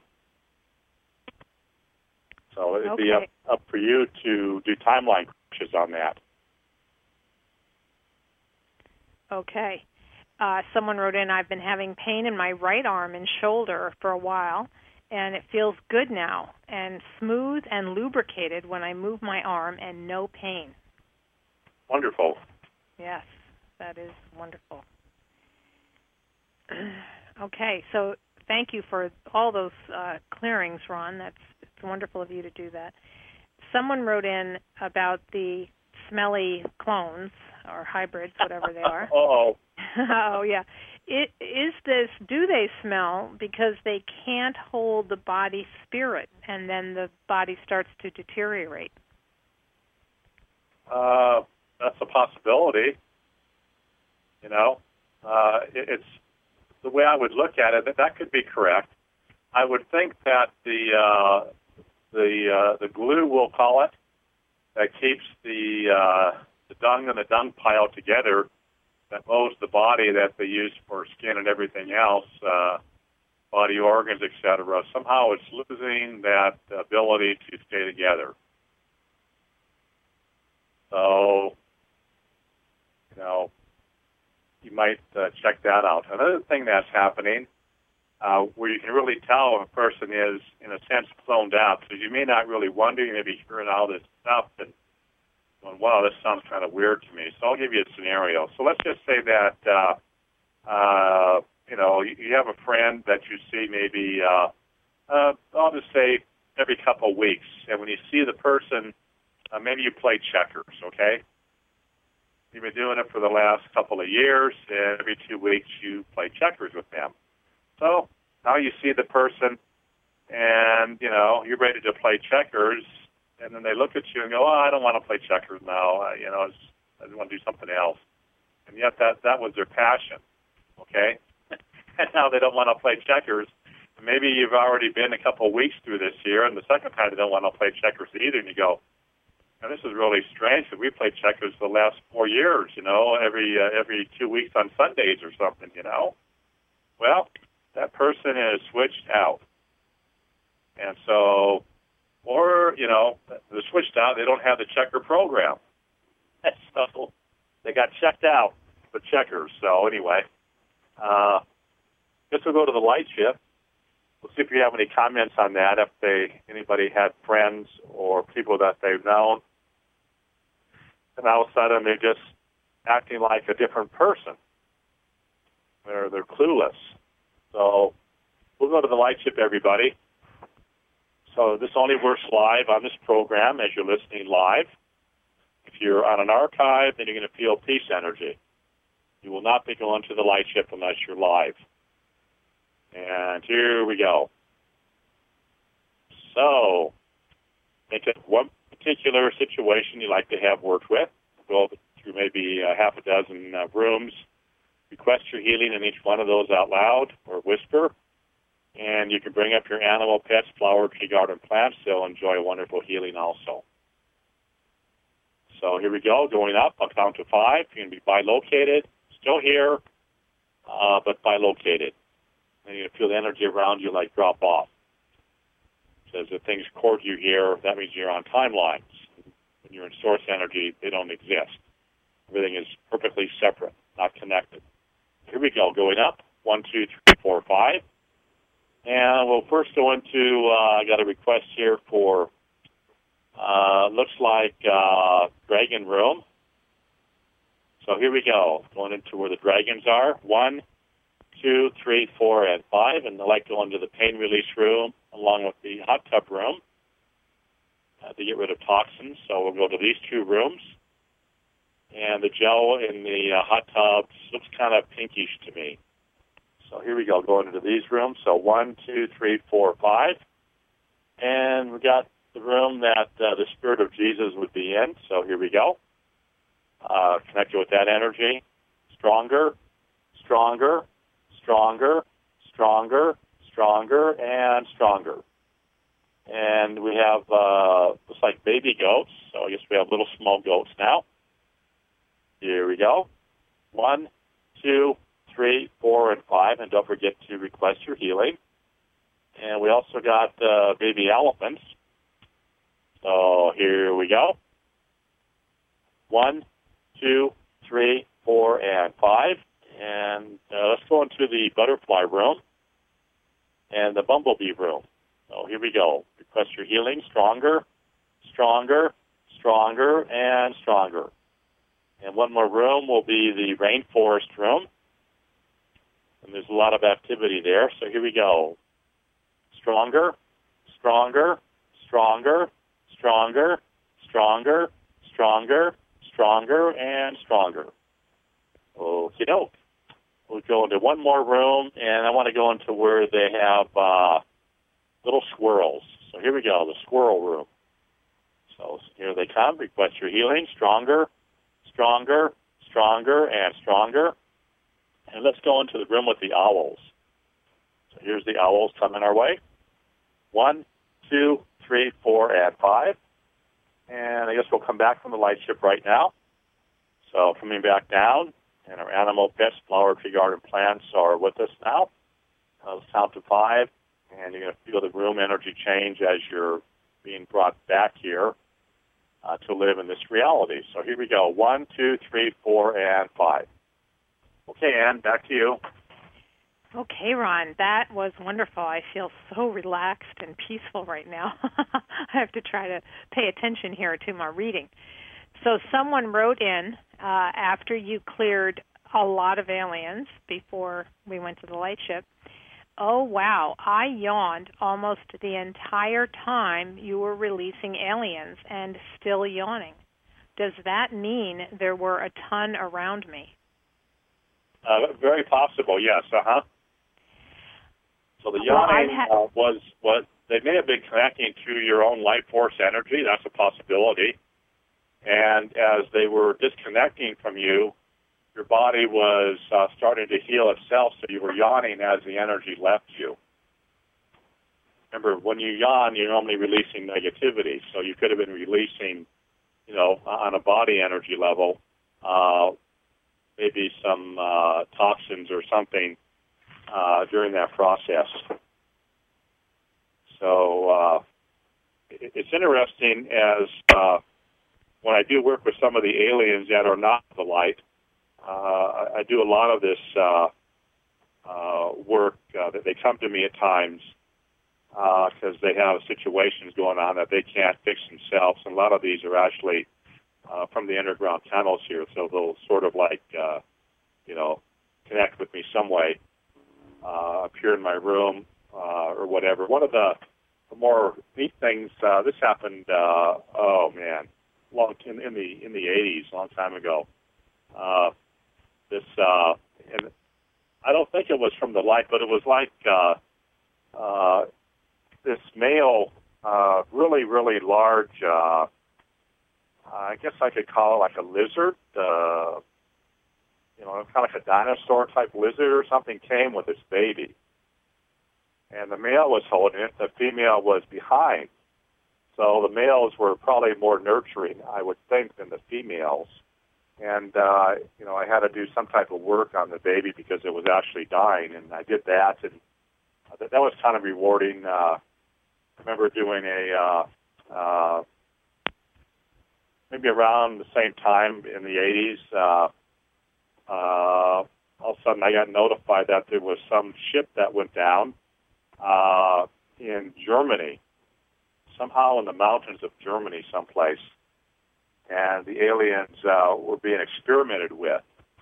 So it'd Okay. be up, up for you to do timeline crunches on that. Okay. Uh, someone wrote in, "I've been having pain in my right arm and shoulder for a while, and it feels good now, and smooth and lubricated when I move my arm, and no pain." Wonderful. Yes, that is wonderful. Okay, so thank you for all those uh, clearings, Ron. That's it's wonderful of you to do that. Someone wrote in about the smelly clones or hybrids, whatever they are. Oh. Oh, yeah. It, is this, do they smell because they can't hold the body spirit, and then the body starts to deteriorate? Uh, that's a possibility. You know, uh, it, it's the way I would look at it. That that could be correct. I would think that the uh, the uh, the glue, we'll call it, that keeps the uh, the dung and the dung pile together, that mows the body that they use for skin and everything else, uh, body organs, et cetera. Somehow it's losing that ability to stay together. So, you know, you might uh, check that out. Another thing that's happening, uh, where you can really tell if a person is, in a sense, cloned out, because you may not really wonder, you may be hearing all this stuff and going, wow, this sounds kind of weird to me. So I'll give you a scenario. So let's just say that, uh, uh, you know, you, you have a friend that you see maybe, uh, uh, I'll just say every couple of weeks, and when you see the person, uh, maybe you play checkers, okay? You've been doing it for the last couple of years, and every two weeks you play checkers with them. So now you see the person, and, you know, you're ready to play checkers, and then they look at you and go, oh, I don't want to play checkers now. I, you know, I just want to do something else. And yet that, that was their passion, okay? And now they don't want to play checkers. Maybe you've already been a couple of weeks through this year, and the second time they don't want to play checkers either, and you go, now, this is really strange that we played checkers the last four years, you know, every uh, every two weeks on Sundays or something, you know. Well, that person is switched out. And so, or, you know, they're switched out, they don't have the checker program. So they got checked out for checkers. So anyway, uh, guess we'll go to the light shift. we'll see if you have any comments on that, if they anybody had friends or people that they've known, and all of a sudden they're just acting like a different person. They're, they're clueless. So we'll go to the light ship, everybody. So this only works live on this program as you're listening live. If you're on an archive, then you're going to feel peace energy. You will not be going to the light ship unless you're live. And here we go. So, think of one particular situation you'd like to have worked with. Go through maybe uh, half a dozen uh, rooms. Request your healing in each one of those out loud or whisper. And you can bring up your animal, pets, flower, tree, garden, plants. They'll enjoy a wonderful healing also. So here we go, going up. I'll count to five. You're going to be bilocated, still here, uh, but bilocated. And you're going to feel the energy around you like drop off. It says if things court you here, that means you're on timelines. When you're in source energy, they don't exist. Everything is perfectly separate, not connected. Here we go, going up. One, two, three, four, five. And we'll first go into, uh, I got a request here for, uh, looks like uh, dragon room. So here we go, going into where the dragons are. One, two, three, four, and five. And I'd like to go into the pain release room along with the hot tub room uh, to get rid of toxins. So we'll go to these two rooms. And the gel in the uh, hot tub looks kind of pinkish to me. So here we go, going into these rooms. So one, two, three, four, five. And we got the room that uh, the Spirit of Jesus would be in. So here we go. Uh, connected with that energy. Stronger, stronger, stronger, stronger, stronger, and stronger. And we have, uh, looks like baby goats. So I guess we have little small goats now. Here we go. One, two, three, four, and five. And don't forget to request your healing. And we also got uh, baby elephants. So here we go. One, two, three, four, and five. And uh, let's go into the butterfly room and the bumblebee room. So here we go. Request your healing. Stronger, stronger, stronger, and stronger. And one more room will be the rainforest room. And there's a lot of activity there. So here we go. Stronger, stronger, stronger, stronger, stronger, stronger, stronger, and stronger. Okie doke. We'll go into one more room, and I want to go into where they have uh, little squirrels. So here we go, the squirrel room. So here they come. Request your healing. Stronger, stronger, stronger, and stronger. And let's go into the room with the owls. So here's the owls coming our way. One, two, three, four, and five. And I guess we'll come back from the light ship right now. So coming back down, and our animal, pets, flower, tree, garden, plants are with us now. Uh, let's count to five, and you're going to feel the room energy change as you're being brought back here uh, to live in this reality. So here we go. One, two, three, four, and five. Okay, Ann, back to you. Okay, Ron, that was wonderful. I feel so relaxed and peaceful right now. I have to try to pay attention here to my reading. So someone wrote in uh, after you cleared a lot of aliens before we went to the light ship. Oh, wow, I yawned almost the entire time you were releasing aliens and still yawning. Does that mean there were a ton around me? Uh, very possible, yes, uh-huh. So the yawning well, had... uh, was, was, they may have been connecting to your own life force energy. That's a possibility. And as they were disconnecting from you, your body was uh, starting to heal itself, so you were yawning as the energy left you. Remember, when you yawn, you're normally releasing negativity, so you could have been releasing, you know, on a body energy level, uh, maybe some uh, toxins or something uh, during that process. So uh, it, it's interesting as uh, when I do work with some of the aliens that are not the light, uh, I do a lot of this uh, uh, work uh, that they come to me at times because uh, they have situations going on that they can't fix themselves. And a lot of these are actually uh, from the underground tunnels here, so they'll sort of like, uh, you know, connect with me some way, uh, appear in my room uh, or whatever. One of the, the more neat things, uh, this happened, uh, oh man, long in, in the in the eighties, a long time ago. Uh, this, uh, and I don't think it was from the light, but it was like uh, uh, this male, uh, really, really large, uh, I guess I could call it like a lizard, uh, you know, kind of like a dinosaur-type lizard or something, came with its baby. And the male was holding it, the female was behind. So the males were probably more nurturing, I would think, than the females. And, uh, you know, I had to do some type of work on the baby because it was actually dying, and I did that, and that, that was kind of rewarding. Uh, I remember doing a, uh, uh, maybe around the same time in the eighties, uh, uh, all of a sudden I got notified that there was some ship that went down uh, in Germany, somehow in the mountains of Germany someplace. And the aliens uh, were being experimented with,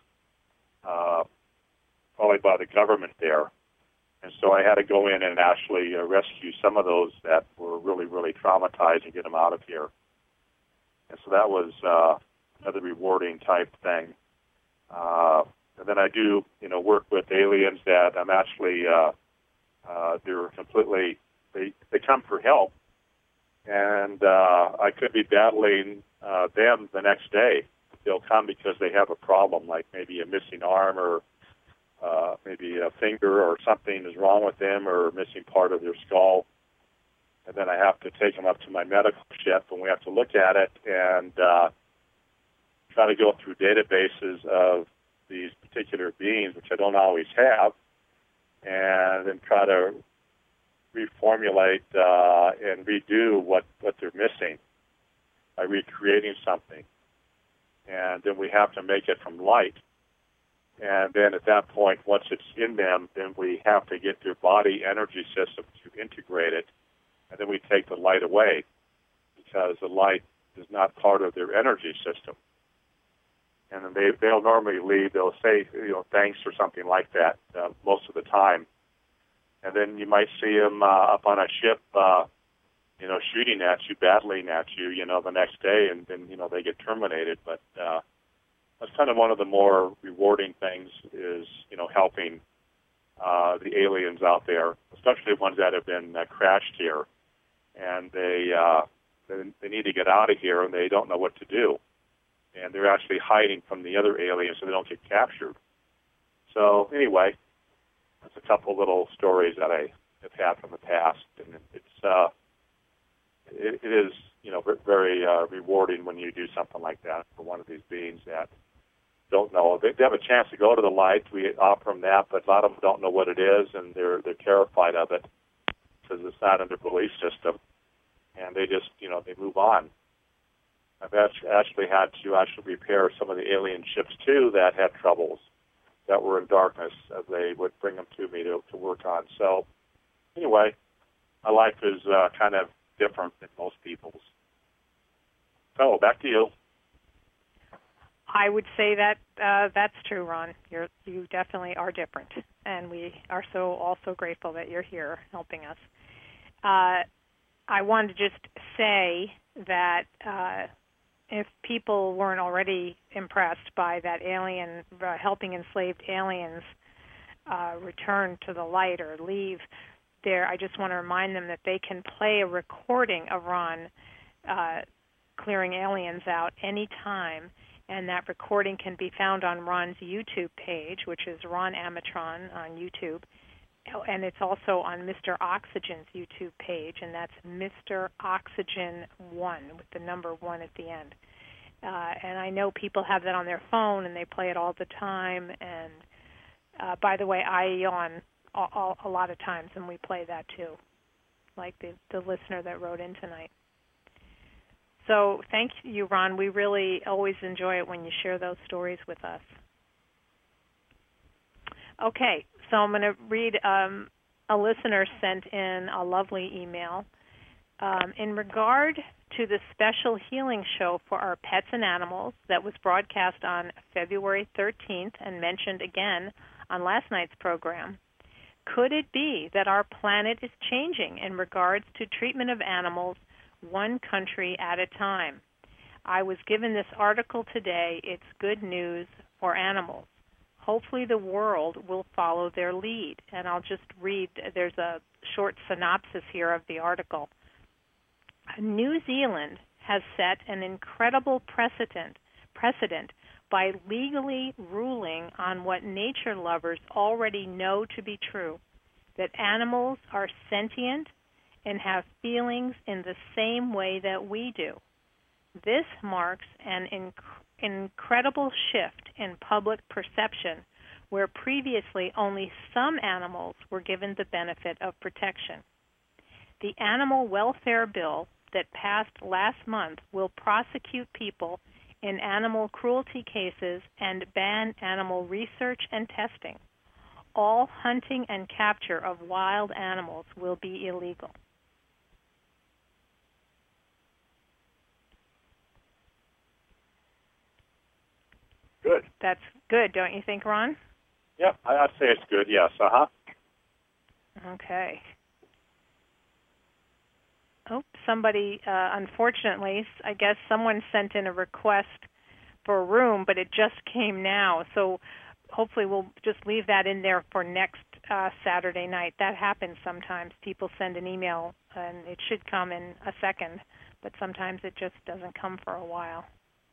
uh, probably by the government there. And so I had to go in and actually uh, rescue some of those that were really, really traumatized and get them out of here. And so that was uh, another rewarding type thing. Uh, and then I do, you know, work with aliens that I'm actually, uh, uh, they're completely, they, they come for help. And uh, I could be battling uh, them the next day. They'll come because they have a problem, like maybe a missing arm or uh, maybe a finger or something is wrong with them or missing part of their skull. And then I have to take them up to my medical ship, and we have to look at it and uh, try to go through databases of these particular beings, which I don't always have, and then try to reformulate uh, and redo what, what they're missing by recreating something. And then we have to make it from light. And then at that point, once it's in them, then we have to get their body energy system to integrate it. And then we take the light away because the light is not part of their energy system. And then they, they'll normally leave. They'll say, you know, thanks or something like that uh, most of the time. And then you might see them uh, up on a ship, uh, you know, shooting at you, battling at you, you know, the next day, and then, you know, they get terminated. But uh, that's kind of one of the more rewarding things is, you know, helping uh, the aliens out there, especially ones that have been uh, crashed here, and they, uh, they they need to get out of here, and they don't know what to do. And they're actually hiding from the other aliens so they don't get captured. So anyway, that's a couple little stories that I have had from the past, and it's uh, it, it is you know very uh, rewarding when you do something like that for one of these beings that don't know. They, they have a chance to go to the light. We offer them that, but a lot of them don't know what it is, and they're they're terrified of it because it's not in their belief system, and they just you know they move on. I've actually had to actually repair some of the alien ships too that had troubles, that were in darkness, as they would bring them to me to, to work on. So anyway, my life is uh, kind of different than most people's. So back to you. I would say that uh, that's true, Ron. You're, you definitely are different, and we are so also grateful that you're here helping us. Uh, I wanted to just say that uh, if people weren't already impressed by that alien, uh, helping enslaved aliens uh, return to the light or leave there, I just want to remind them that they can play a recording of Ron uh, clearing aliens out anytime, and that recording can be found on Ron's YouTube page, which is Ron Amatron on YouTube. And it's also on Mister Oxygen's YouTube page, and that's Mister Oxygen one with the number one at the end. Uh, and I know people have that on their phone, and they play it all the time. And uh, by the way, I yawn a, a, a lot of times, and we play that too, like the, the listener that wrote in tonight. So thank you, Ron. We really always enjoy it when you share those stories with us. Okay, so I'm going to read um, a listener sent in a lovely email um, in regard to the special healing show for our pets and animals that was broadcast on February thirteenth and mentioned again on last night's program. Could it be that our planet is changing in regards to treatment of animals one country at a time? I was given this article today. It's good news for animals. Hopefully the world will follow their lead. And I'll just read, there's a short synopsis here of the article. New Zealand has set an incredible precedent, precedent by legally ruling on what nature lovers already know to be true, that animals are sentient and have feelings in the same way that we do. This marks an inc- incredible shift in public perception, where previously only some animals were given the benefit of protection. The Animal Welfare Bill that passed last month will prosecute people in animal cruelty cases and ban animal research and testing. All hunting and capture of wild animals will be illegal. Good. That's good, don't you think, Ron? Yeah, I'd say it's good, yes. Uh-huh. Okay. Oh, somebody, uh, unfortunately, I guess someone sent in a request for a room, but it just came now. So hopefully we'll just leave that in there for next uh, Saturday night. That happens sometimes. People send an email, and it should come in a second, but sometimes it just doesn't come for a while.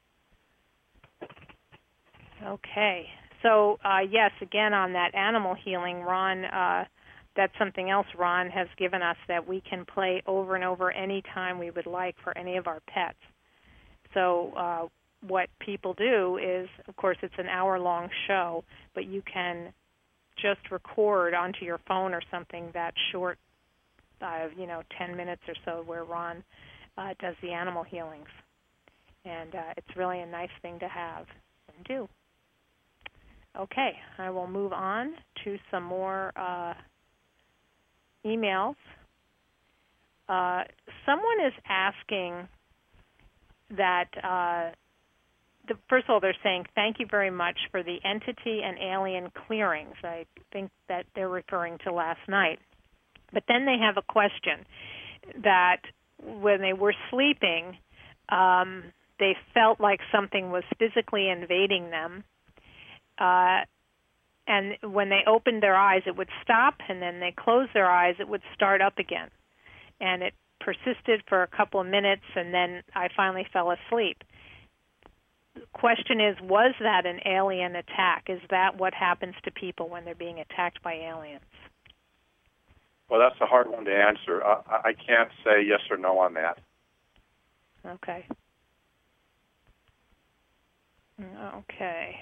Okay. So, uh, yes, again, on that animal healing, Ron, uh, that's something else Ron has given us that we can play over and over any time we would like for any of our pets. So uh, what people do is, of course, it's an hour-long show, but you can just record onto your phone or something that short, uh, you know, ten minutes or so where Ron uh, does the animal healings. And uh, it's really a nice thing to have and do. Okay, I will move on to some more uh, emails. Uh, someone is asking that, uh, the, first of all, they're saying, thank you very much for the entity and alien clearings. I think that they're referring to last night. But then they have a question that when they were sleeping, um, they felt like something was physically invading them. Uh, and when they opened their eyes, it would stop, and then they closed their eyes, it would start up again. And it persisted for a couple of minutes, and then I finally fell asleep. The question is, was that an alien attack? Is that what happens to people when they're being attacked by aliens? Well, that's a hard one to answer. I, I can't say yes or no on that. Okay. Okay.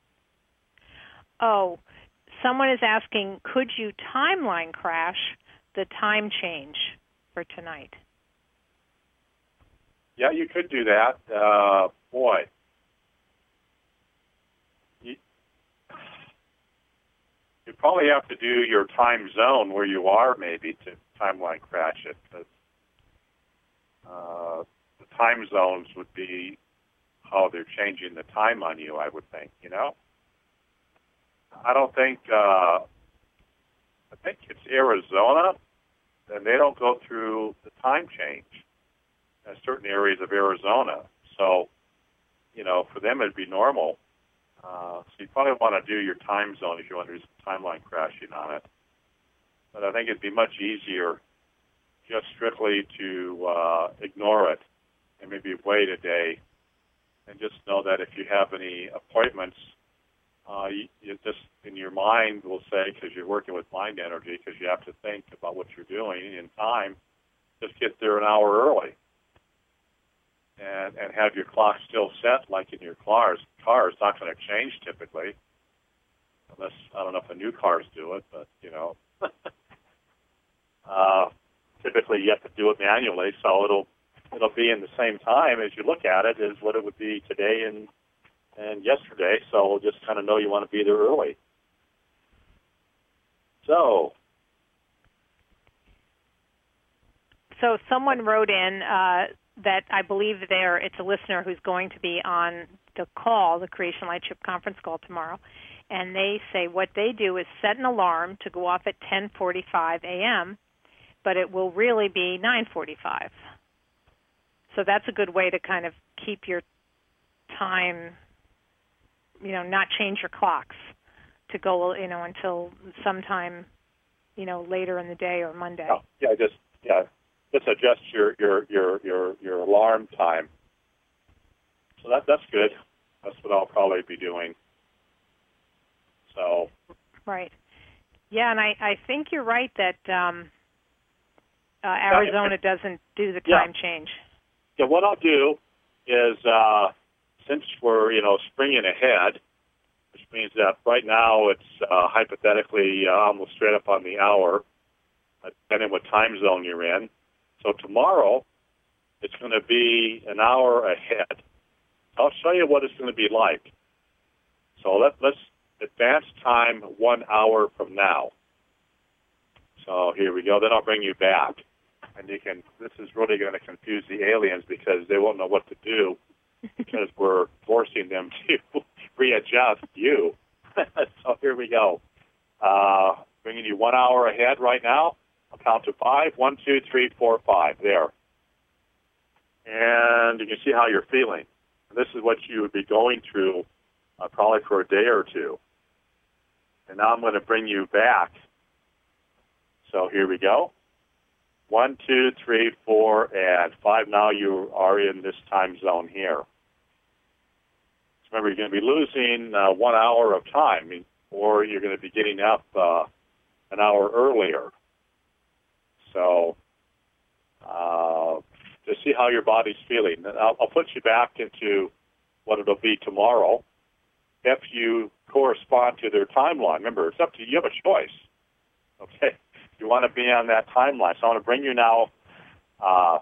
Oh, someone is asking, could you timeline crash the time change for tonight? Yeah, you could do that. Uh, boy. You, you probably have to do your time zone where you are maybe to timeline crash it. But, uh, the time zones would be how they're changing the time on you, I would think, you know? I don't think, uh, I think it's Arizona, and they don't go through the time change in certain areas of Arizona. So, you know, for them it'd be normal. Uh, so you probably want to do your time zone if you want to do some timeline crashing on it. But I think it'd be much easier just strictly to uh, ignore it and maybe wait a day and just know that if you have any appointments, Uh, you, you just in your mind will say, because you're working with mind energy, because you have to think about what you're doing in time, just get there an hour early and and have your clock still set like in your cars. Car is not going to change typically, unless, I don't know if the new cars do it, but, you know, uh, typically you have to do it manually, so it'll it'll be in the same time as you look at it as what it would be today and and yesterday, so we'll just kind of know you want to be there early. So, so someone wrote in uh, that I believe there it's a listener who's going to be on the call, the Creation Lightship conference call tomorrow, and they say what they do is set an alarm to go off at ten forty-five a.m., but it will really be nine forty-five. So that's a good way to kind of keep your time, you know, not change your clocks to go, you know, until sometime, you know, later in the day or Monday. Oh, yeah, just yeah, just adjust your your your your, your alarm time. So that that's good. That's what I'll probably be doing. So. Right. Yeah, and I, I think you're right that um, uh, Arizona doesn't do the time yeah. change. Yeah, what I'll do is, uh, since we're, you know, springing ahead, which means that right now it's uh, hypothetically uh, almost straight up on the hour, depending what time zone you're in. So tomorrow, it's going to be an hour ahead. I'll show you what it's going to be like. So let, let's advance time one hour from now. So here we go. Then I'll bring you back. And you can. This is really going to confuse the aliens because they won't know what to do because we're forcing them to readjust you. So here we go. Uh, bringing you one hour ahead right now. I'll count to five. One, two, three, four, five. There. And you can see how you're feeling. This is what you would be going through uh, probably for a day or two. And now I'm going to bring you back. So here we go. One, two, three, four, and five. Now you are in this time zone here. So remember, you're going to be losing uh, one hour of time, or you're going to be getting up uh, an hour earlier. So uh, to see how your body's feeling. I'll, I'll put you back into what it'll be tomorrow if you correspond to their timeline. Remember, it's up to you. You have a choice. Okay. You want to be on that timeline. So I want to bring you now uh,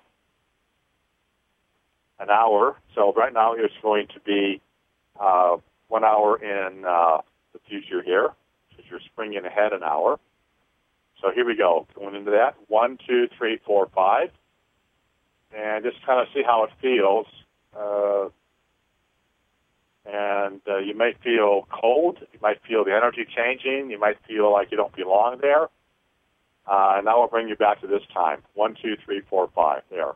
an hour. So right now it's going to be uh, one hour in uh, the future here, because you're springing ahead an hour. So here we go. Going into that. One, two, three, four, five. And just kind of see how it feels. Uh, and uh, you may feel cold. You might feel the energy changing. You might feel like you don't belong there. Uh, and now I'll bring you back to this time. One, two, three, four, five. There.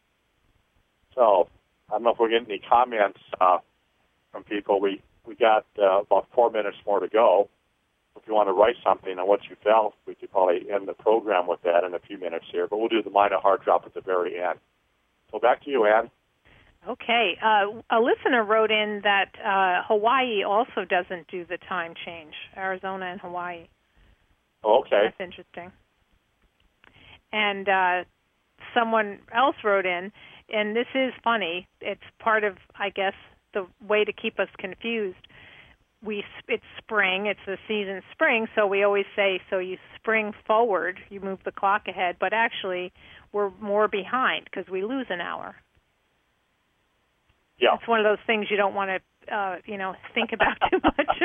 So I don't know if we're getting any comments uh, from people. We we got uh, about four minutes more to go. If you want to write something on what you felt, we could probably end the program with that in a few minutes here. But we'll do the minor heart drop at the very end. So back to you, Ann. Okay. Uh, a listener wrote in that uh, Hawaii also doesn't do the time change. Arizona and Hawaii. Okay. That's interesting. And uh, someone else wrote in, and this is funny. It's part of, I guess, the way to keep us confused. We it's spring. It's the season spring, so we always say, so you spring forward, you move the clock ahead, but actually we're more behind because we lose an hour. Yeah. It's one of those things you don't want to, uh, you know, think about too much.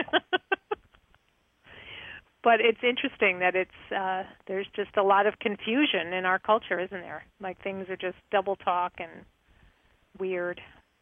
But it's interesting that it's uh, there's just a lot of confusion in our culture, isn't there? Like things are just double talk and weird.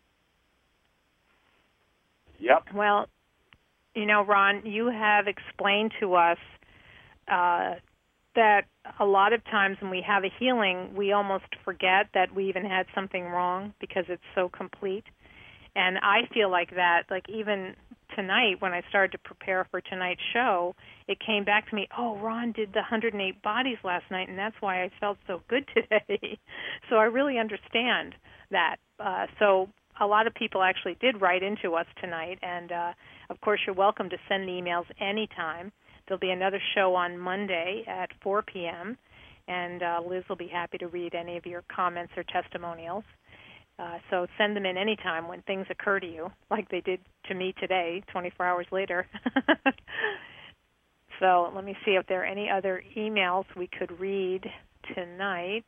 Yep. Well, you know, Ron, you have explained to us uh, that a lot of times when we have a healing, we almost forget that we even had something wrong because it's so complete. And I feel like that, like even tonight when I started to prepare for tonight's show, it came back to me, oh, Ron did the one hundred eight bodies last night, and that's why I felt so good today. So I really understand that. Uh, so a lot of people actually did write into us tonight, and uh, of course you're welcome to send emails anytime. There'll be another show on Monday at four p.m., and uh, Liz will be happy to read any of your comments or testimonials. Uh, so send them in anytime when things occur to you, like they did to me today, twenty-four hours later. So let me see if there are any other emails we could read tonight.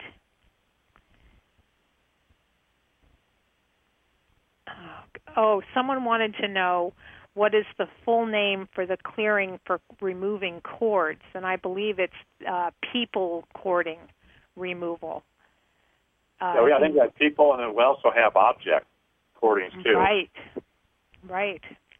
Oh, someone wanted to know what is the full name for the clearing for removing cords, and I believe it's uh, people cording removal. Uh, yeah, we, I think we have people, and then we also have object recordings, too. Right, right.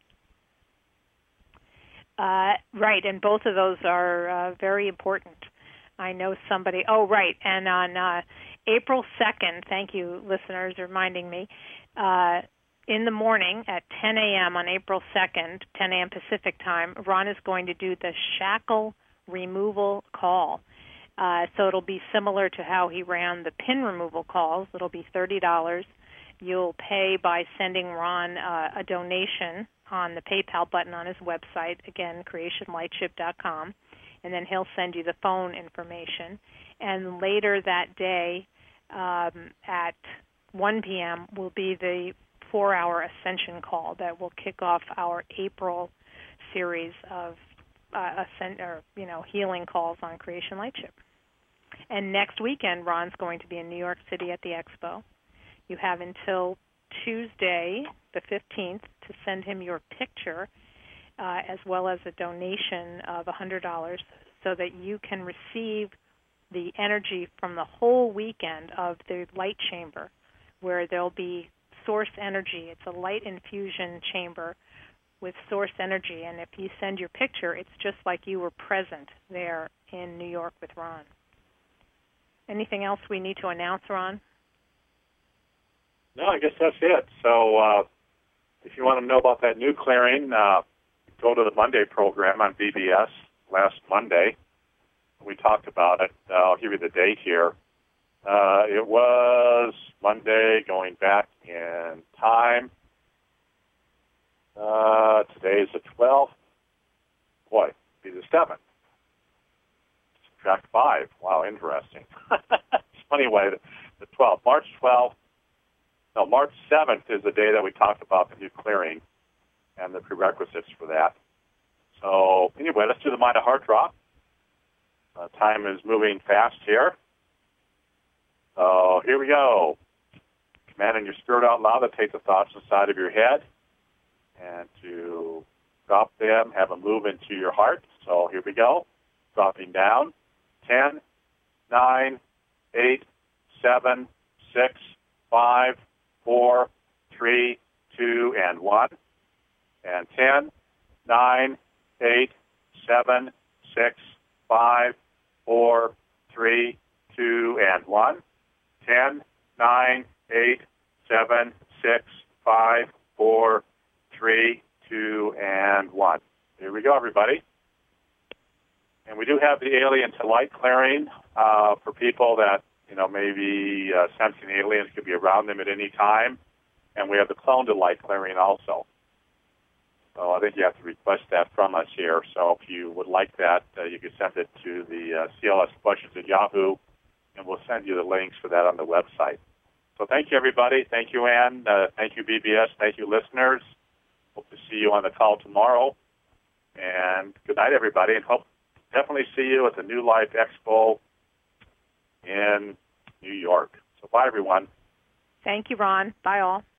Uh, right, and both of those are uh, very important. I know somebody, oh, right, and on uh, April second, thank you, listeners, reminding me, uh, in the morning at ten a.m. on April second, ten a.m. Pacific time, Ron is going to do the shackle removal call. Uh, so it'll be similar to how he ran the pin removal calls. It'll be thirty dollars. You'll pay by sending Ron uh, a donation on the PayPal button on his website, again, creation lightship dot com, and then he'll send you the phone information. And later that day um, at one p.m. will be the four-hour Ascension call that will kick off our April series of uh, ascent, or, you know, healing calls on Creation Lightship. And next weekend, Ron's going to be in New York City at the Expo. You have until Tuesday, the fifteenth, to send him your picture, uh, as well as a donation of one hundred dollars, so that you can receive the energy from the whole weekend of the light chamber, where there'll be source energy. It's a light infusion chamber with source energy, and if you send your picture, it's just like you were present there in New York with Ron. Anything else we need to announce, Ron? No, I guess that's it. So uh, if you want to know about that new clearing, uh, go to the Monday program on B B S last Monday. We talked about it. Uh, I'll give you the date here. Uh, it was Monday, going back in time. Uh, today is the twelfth. Boy, it'll be the seventh. Subtract five. Wow, interesting. So anyway, the, the twelfth, March twelfth. No, March seventh is the day that we talked about the new clearing and the prerequisites for that. So anyway, let's do the Mind to Heart drop. Uh, time is moving fast here. So here we go. Commanding your spirit out loud to take the thoughts inside of your head and to drop them, have them move into your heart. So here we go. Dropping down. ten, nine, eight, seven, six, five, four, three, two, and one. And ten, nine, eight, seven, six, five, four, three, two, and one. ten, nine, eight, seven, six, five, four, three, two, and one. Here we go, everybody. And we do have the alien to light clearing uh, for people that, you know, maybe uh, sensing aliens could be around them at any time. And we have the clone to light clearing also. So I think you have to request that from us here. So if you would like that, uh, you can send it to the uh, C L S questions at Yahoo, and we'll send you the links for that on the website. So thank you, everybody. Thank you, Ann. Uh, thank you, B B S. Thank you, listeners. Hope to see you on the call tomorrow. And good night, everybody, and hope definitely see you at the New Life Expo in New York. So bye, everyone. Thank you, Ron. Bye, all.